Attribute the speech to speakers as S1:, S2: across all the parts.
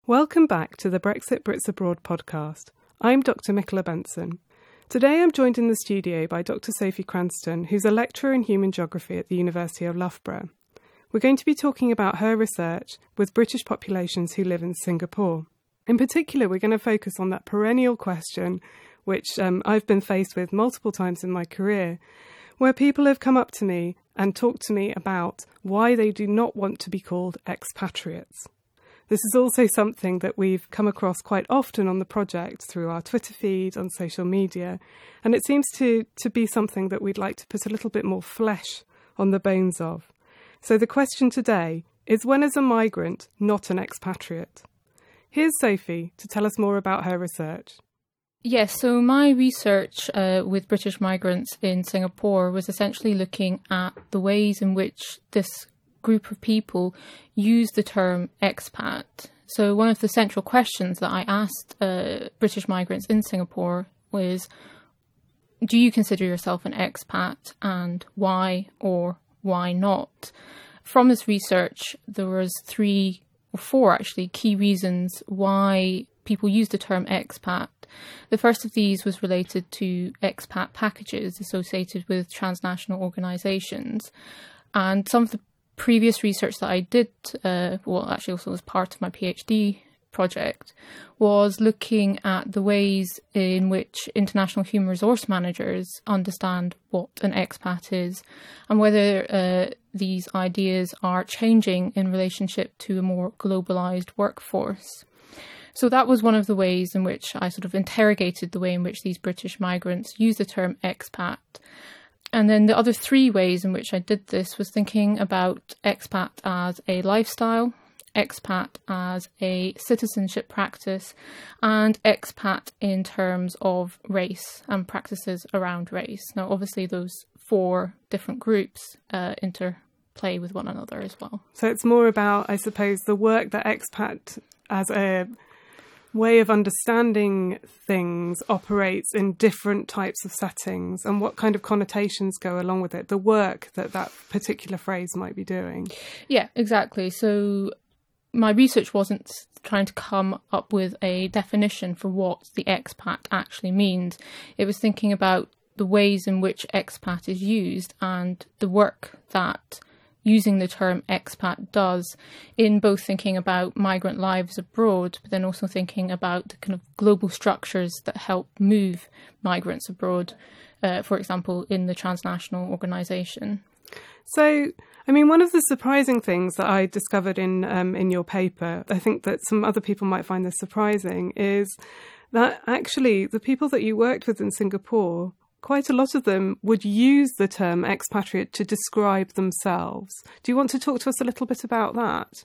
S1: Welcome back to the Brexit Brits Abroad podcast. I'm Dr. Michaela Benson. Today I'm joined in the studio by Dr. Sophie Cranston, who's a lecturer in human geography at the University of Loughborough. We're going to be talking about her research with British populations who live in Singapore. In particular, we're going to focus on that perennial question, which I've been faced with multiple times in my career, where people have come up to me and talked to me about why they do not want to be called expatriates. This is also something that we've come across quite often on the project through our Twitter feed, on social media, and it seems to be something that we'd like to put a little bit more flesh on the bones of. So the question today is, when is a migrant not an expatriate? Here's Sophie to tell us more about her research.
S2: Yes, so my research with British migrants in Singapore was essentially looking at the ways in which this group of people use the term expat. So one of the central questions that I asked British migrants in Singapore was, do you consider yourself an expat, and why or why not? From this research, there was 3 or 4 actually key reasons why people use the term expat. The first of these was related to expat packages associated with transnational organisations. And some of the previous research that I did, actually also as part of my PhD project, was looking at the ways in which international human resource managers understand what an expat is and whether these ideas are changing in relationship to a more globalised workforce. So that was one of the ways in which I sort of interrogated the way in which these British migrants use the term expat. And then the other 3 ways in which I did this was thinking about expat as a lifestyle, expat as a citizenship practice, and expat in terms of race and practices around race. Now, obviously, those 4 different groups interplay with one another as well.
S1: So it's more about, I suppose, the work that expat as a way of understanding things operates in different types of settings and what kind of connotations go along with it, the work that that particular phrase might be doing.
S2: Yeah, exactly. So my research wasn't trying to come up with a definition for what the expat actually means. It was thinking about the ways in which expat is used and the work that using the term expat does in both thinking about migrant lives abroad, but then also thinking about the kind of global structures that help move migrants abroad, for example, in the transnational organisation.
S1: So, I mean, one of the surprising things that I discovered in your paper, I think that some other people might find this surprising, is that actually the people that you worked with in Singapore, quite a lot of them would use the term expatriate to describe themselves. Do you want to talk to us a little bit about that?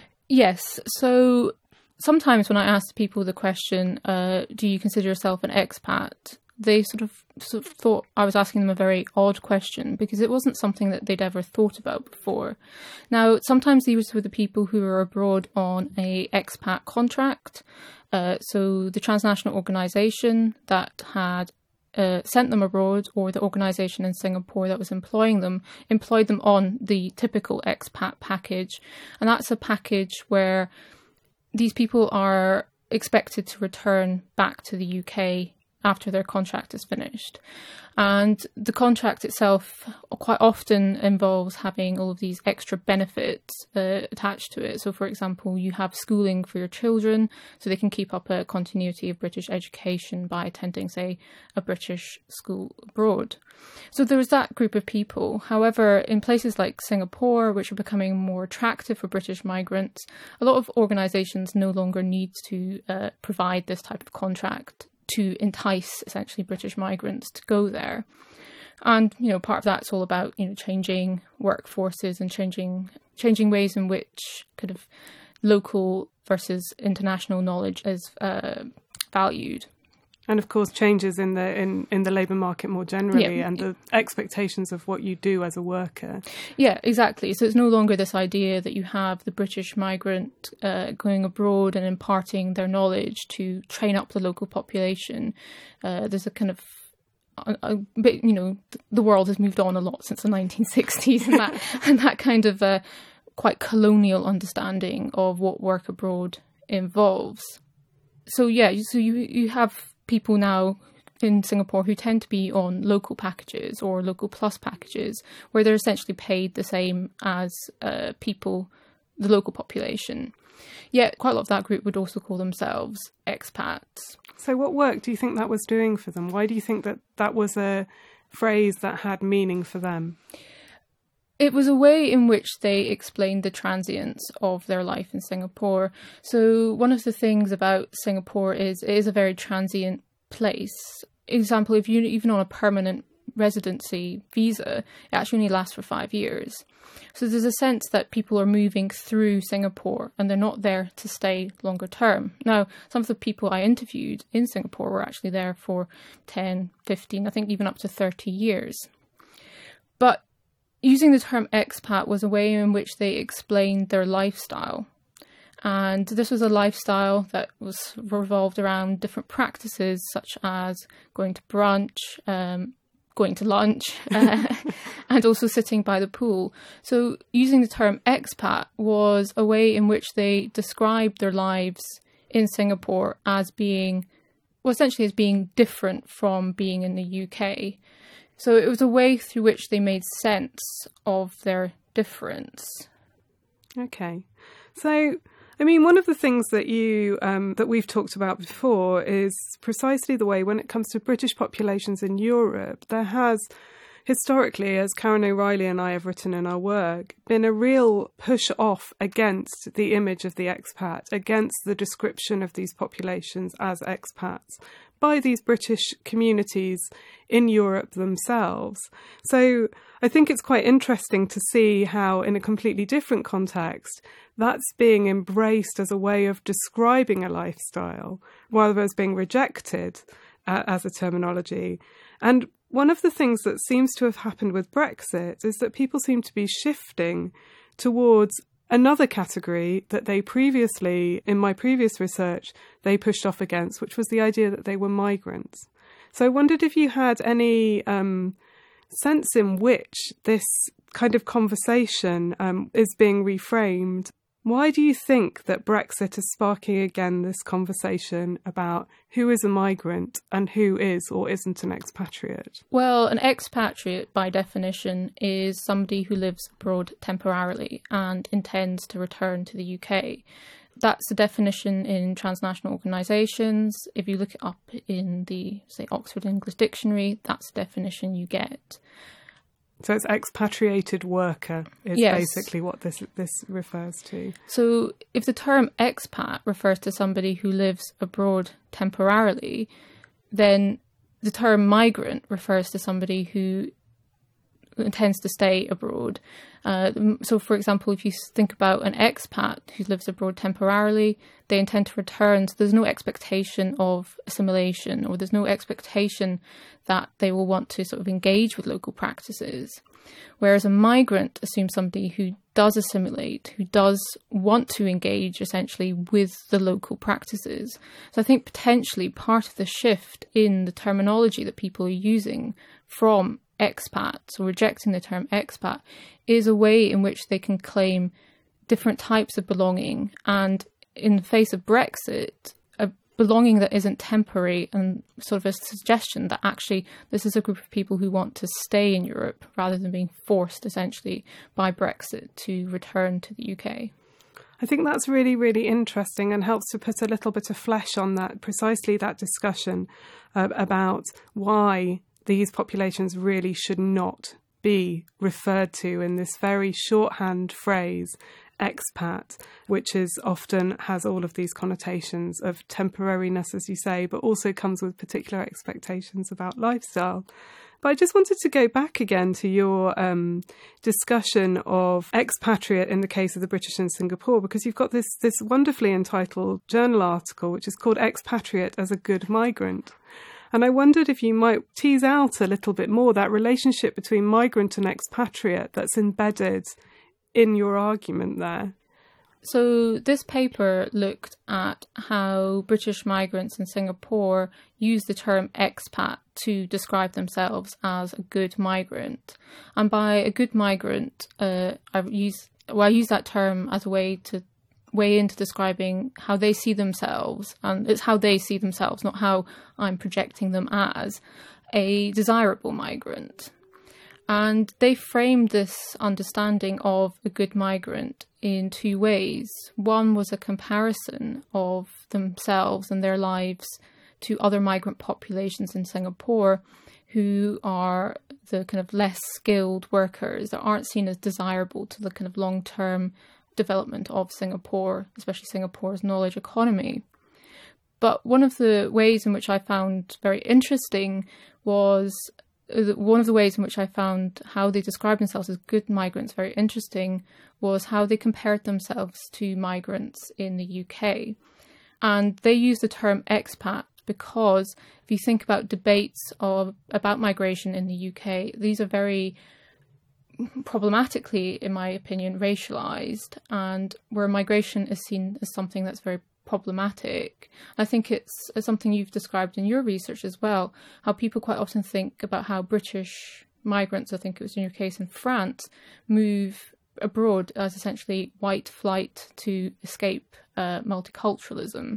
S1: Yes.
S2: So sometimes when I ask people the question, do you consider yourself an expat? They sort of thought I was asking them a very odd question because it wasn't something that they'd ever thought about before. Now, sometimes these were the people who were abroad on a expat contract. So the transnational organisation that had sent them abroad, or the organisation in Singapore that was employed them on the typical expat package. And that's a package where these people are expected to return back to the UK after their contract is finished. And the contract itself quite often involves having all of these extra benefits attached to it. So, for example, you have schooling for your children so they can keep up a continuity of British education by attending, say, a British school abroad. So there was that group of people. However, in places like Singapore, which are becoming more attractive for British migrants, a lot of organisations no longer need to provide this type of contract to entice essentially British migrants to go there. And, you know, part of that's all about, you know, changing workforces and changing ways in which kind of local versus international knowledge is valued.
S1: And of course, changes in the labour market more generally, and the expectations of what you do as a worker.
S2: Yeah, exactly. So it's no longer this idea that you have the British migrant going abroad and imparting their knowledge to train up the local population. There's a kind of bit, you know, the world has moved on a lot since the 1960s, and that kind of quite colonial understanding of what work abroad involves. So you have people now in Singapore who tend to be on local packages or local plus packages, where they're essentially paid the same as people, the local population. Yet quite a lot of that group would also call themselves expats.
S1: So what work do you think that was doing for them? Why do you think that that was a phrase that had meaning for them?
S2: It was a way in which they explained the transience of their life in Singapore. So one of the things about Singapore is it is a very transient place. Example, if you're even on a permanent residency visa, it actually only lasts for 5 years. So there's a sense that people are moving through Singapore and they're not there to stay longer term. Now, some of the people I interviewed in Singapore were actually there for 10, 15, I think even up to 30 years. But using the term expat was a way in which they explained their lifestyle. And this was a lifestyle that was revolved around different practices, such as going to brunch, going to lunch, and also sitting by the pool. So using the term expat was a way in which they described their lives in Singapore as being, well, essentially as being different from being in the UK. So it was a way through which they made sense of their difference.
S1: Okay. So, I mean, one of the things that that we've talked about before is precisely the way when it comes to British populations in Europe, there has historically, as Karen O'Reilly and I have written in our work, been a real push off against the image of the expat, against the description of these populations as expats by these British communities in Europe themselves. So I think it's quite interesting to see how, in a completely different context, that's being embraced as a way of describing a lifestyle, rather as being rejected as a terminology. And one of the things that seems to have happened with Brexit is that people seem to be shifting towards another category that they previously, in my previous research, they pushed off against, which was the idea that they were migrants. So I wondered if you had any sense in which this kind of conversation is being reframed. Why do you think that Brexit is sparking again this conversation about who is a migrant and who is or isn't an expatriate?
S2: Well, an expatriate, by definition, is somebody who lives abroad temporarily and intends to return to the UK. That's the definition in transnational organisations. If you look it up in the, say, Oxford English Dictionary, that's the definition you get.
S1: So it's expatriated worker is basically what this refers to.
S2: So if the term expat refers to somebody who lives abroad temporarily, then the term migrant refers to somebody who intends to stay abroad. So, for example, if you think about an expat who lives abroad temporarily, they intend to return. So there's no expectation of assimilation, or there's no expectation that they will want to sort of engage with local practices. Whereas a migrant assumes somebody who does assimilate, who does want to engage essentially with the local practices. So I think potentially part of the shift in the terminology that people are using from expats, or rejecting the term expat, is a way in which they can claim different types of belonging. And in the face of Brexit, a belonging that isn't temporary, and sort of a suggestion that actually this is a group of people who want to stay in Europe rather than being forced essentially by Brexit to return to the UK.
S1: I think that's really, really interesting and helps to put a little bit of flesh on that, precisely that discussion about why these populations really should not be referred to in this very shorthand phrase, expat, which is often has all of these connotations of temporariness, as you say, but also comes with particular expectations about lifestyle. But I just wanted to go back again to your discussion of expatriate in the case of the British in Singapore, because you've got this wonderfully entitled journal article, which is called Expatriate as a Good Migrant. And I wondered if you might tease out a little bit more that relationship between migrant and expatriate that's embedded in your argument there.
S2: So this paper looked at how British migrants in Singapore use the term expat to describe themselves as a good migrant. And by a good migrant, I use that term as a way to way into describing how they see themselves, and it's how they see themselves, not how I'm projecting them as a desirable migrant. And they framed this understanding of a good migrant in two ways. One was a comparison of themselves and their lives to other migrant populations in Singapore who are the kind of less skilled workers that aren't seen as desirable to the kind of long-term development of Singapore, especially Singapore's knowledge economy. But one of the ways in which I found very interesting was one of the ways in which I found how they described themselves as good migrants very interesting was how they compared themselves to migrants in the UK. And they used the term expat because if you think about debates about migration in the UK, these are very problematically, in my opinion, racialised, and where migration is seen as something that's very problematic. I think it's something you've described in your research as well, how people quite often think about how British migrants, I think it was in your case in France, move abroad as essentially white flight to escape multiculturalism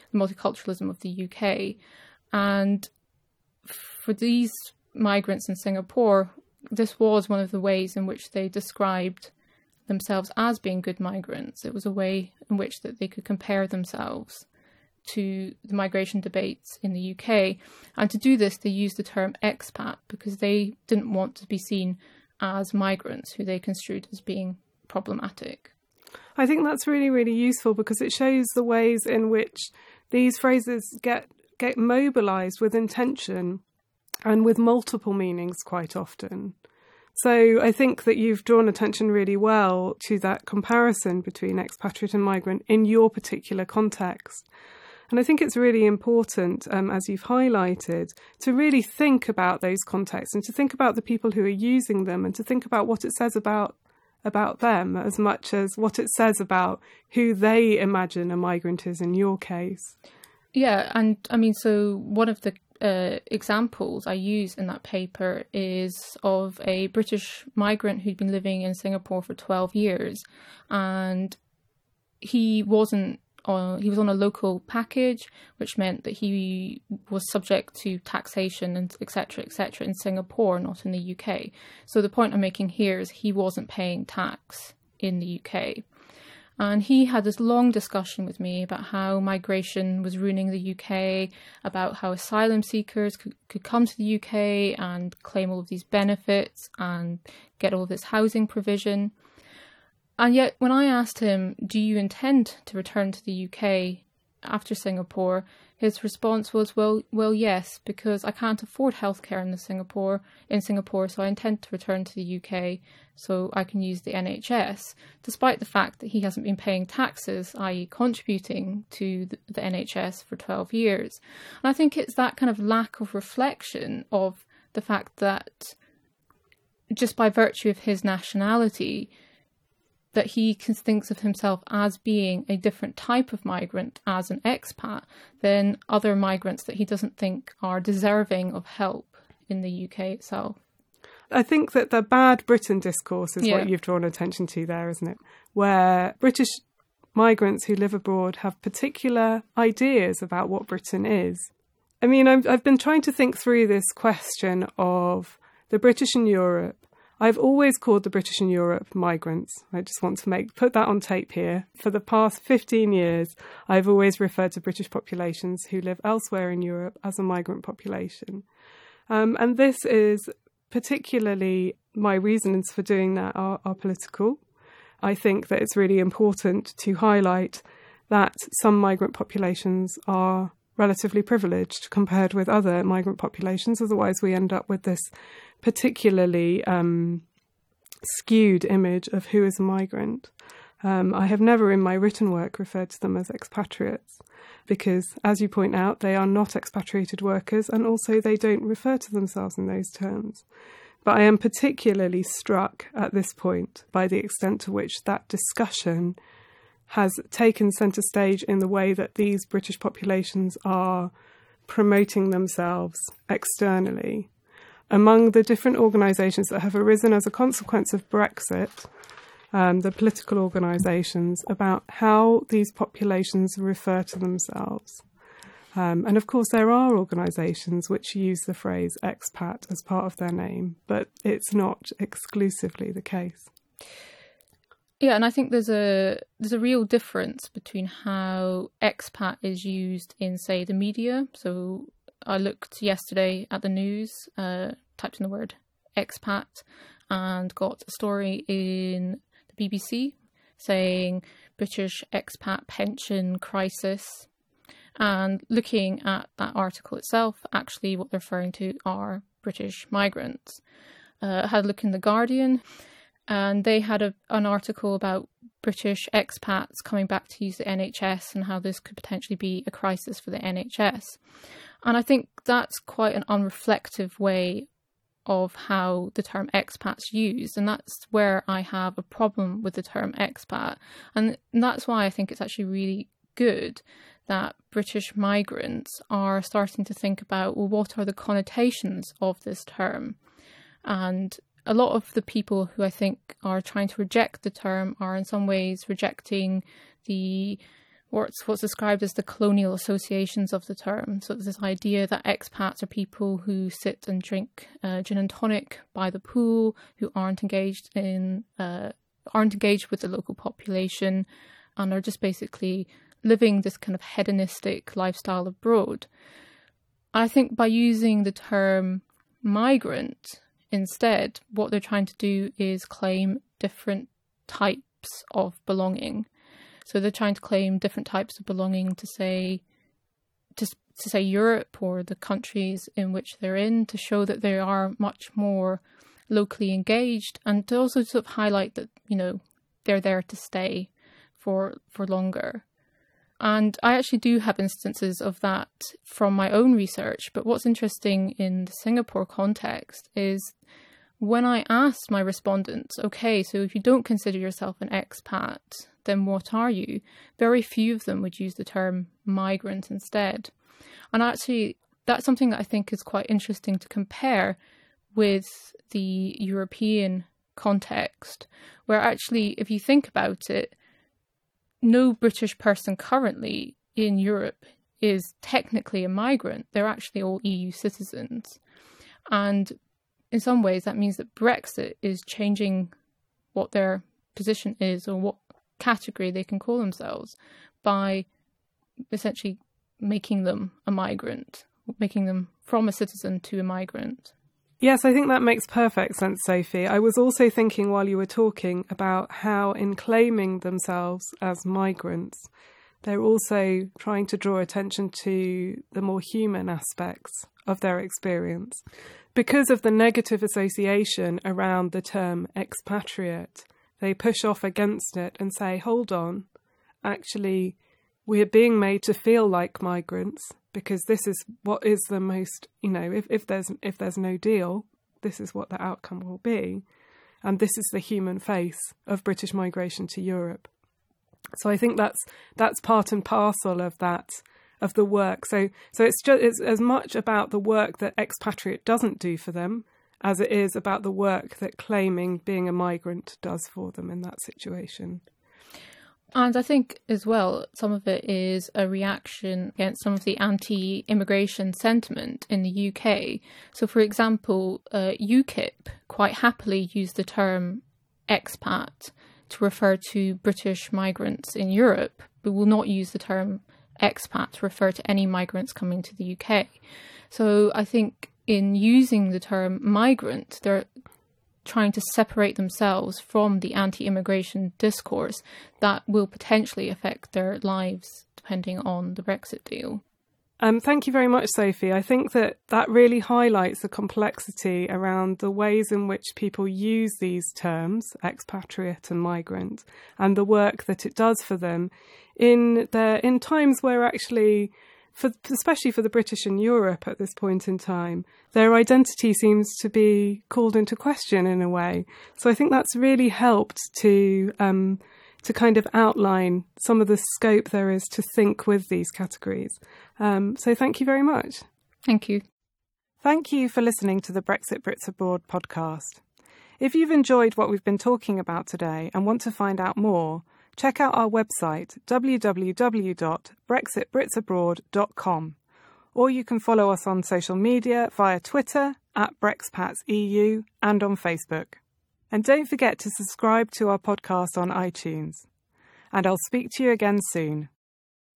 S2: of the UK. And for these migrants in Singapore, this was one of the ways in which they described themselves as being good migrants. It was a way in which that they could compare themselves to the migration debates in the UK. And to do this, they used the term expat because they didn't want to be seen as migrants who they construed as being problematic.
S1: I think that's really, really useful because it shows the ways in which these phrases get mobilised with intention and with multiple meanings quite often. So I think that you've drawn attention really well to that comparison between expatriate and migrant in your particular context. And I think it's really important, as you've highlighted, to really think about those contexts and to think about the people who are using them and to think about what it says about them as much as what it says about who they imagine a migrant is in your case.
S2: Yeah, and I mean, so one of the examples I use in that paper is of a British migrant who'd been living in Singapore for 12 years, and he was on a local package, which meant that he was subject to taxation and etc. in Singapore, not in the UK. So the point I'm making here is he wasn't paying tax in the UK. And he had this long discussion with me about how migration was ruining the UK, about how asylum seekers could come to the UK and claim all of these benefits and get all of this housing provision. And yet when I asked him, do you intend to return to the UK after Singapore, his response was, well, yes, because I can't afford healthcare in Singapore, so I intend to return to the UK so I can use the NHS, despite the fact that he hasn't been paying taxes, i.e. contributing to the NHS for 12 years. And I think it's that kind of lack of reflection of the fact that just by virtue of his nationality, that he thinks of himself as being a different type of migrant as an expat than other migrants that he doesn't think are deserving of help in the UK itself.
S1: I think that the bad Britain discourse is what you've drawn attention to there, isn't it? Where British migrants who live abroad have particular ideas about what Britain is. I mean, I've been trying to think through this question of the British in Europe. I've always called the British in Europe migrants. I just want to put that on tape here. For the past 15 years, I've always referred to British populations who live elsewhere in Europe as a migrant population. And this is particularly, my reasons for doing that are political. I think that it's really important to highlight that some migrant populations are relatively privileged compared with other migrant populations. Otherwise, we end up with this particularly skewed image of who is a migrant. I have never in my written work referred to them as expatriates because, as you point out, they are not expatriated workers and also they don't refer to themselves in those terms. But I am particularly struck at this point by the extent to which that discussion has taken centre stage in the way that these British populations are promoting themselves externally. Among the different organisations that have arisen as a consequence of Brexit, the political organisations, about how these populations refer to themselves. And of course, there are organisations which use the phrase expat as part of their name, but it's not exclusively the case.
S2: Yeah, and I think there's a real difference between how expat is used in, say, the media. So I looked yesterday at the news, typed in the word expat, and got a story in the BBC saying British expat pension crisis. And looking at that article itself, actually what they're referring to are British migrants. I had a look in The Guardian, and they had an article about British expats coming back to use the NHS and how this could potentially be a crisis for the NHS. And I think that's quite an unreflective way of how the term expat's used, and that's where I have a problem with the term expat. And that's why I think it's actually really good that British migrants are starting to think about, well, what are the connotations of this term? And a lot of the people who I think are trying to reject the term are in some ways rejecting what's described as the colonial associations of the term. So there's this idea that expats are people who sit and drink gin and tonic by the pool, who aren't engaged with the local population, and are just basically living this kind of hedonistic lifestyle abroad. I think by using the term migrant instead, what they're trying to do is claim different types of belonging. So they're trying to claim different types of belonging to say Europe or the countries in which they're in, to show that they are much more locally engaged, and to also sort of highlight that, they're there to stay for longer. And I actually do have instances of that from my own research. But what's interesting in the Singapore context is when I asked my respondents, okay, so if you don't consider yourself an expat, then what are you? Very few of them would use the term migrant instead. And actually, that's something that I think is quite interesting to compare with the European context, where actually, if you think about it, no British person currently in Europe is technically a migrant. They're actually all EU citizens. And in some ways, that means that Brexit is changing what their position is or what category they can call themselves by essentially making them a migrant, making them from a citizen to a migrant.
S1: Yes, I think that makes perfect sense, Sophie. I was also thinking while you were talking about how in claiming themselves as migrants, they're also trying to draw attention to the more human aspects of their experience. Because of the negative association around the term expatriate, they push off against it and say, hold on, actually, we are being made to feel like migrants because this is what is the most, if there's no deal, this is what the outcome will be. And this is the human face of British migration to Europe. So I think that's part and parcel of that, of the work. So it's as much about the work that expatriate doesn't do for them as it is about the work that claiming being a migrant does for them in that situation.
S2: And I think as well, some of it is a reaction against some of the anti-immigration sentiment in the UK. So, for example, UKIP quite happily used the term expat to refer to British migrants in Europe, but will not use the term expat to refer to any migrants coming to the UK. So I think in using the term migrant, they're trying to separate themselves from the anti-immigration discourse that will potentially affect their lives depending on the Brexit deal.
S1: Thank you very much, Sophie. I think that really highlights the complexity around the ways in which people use these terms, expatriate and migrant, and the work that it does for them in times where actually, especially for the British in Europe at this point in time, their identity seems to be called into question in a way. So I think that's really helped to kind of outline some of the scope there is to think with these categories. So thank you very much.
S2: Thank you.
S1: Thank you for listening to the Brexit Brits Abroad podcast. If you've enjoyed what we've been talking about today and want to find out more, check out our website www.brexitbritsabroad.com, or you can follow us on social media via Twitter @BrexPatsEU and on Facebook. And don't forget to subscribe to our podcast on iTunes. And I'll speak to you again soon.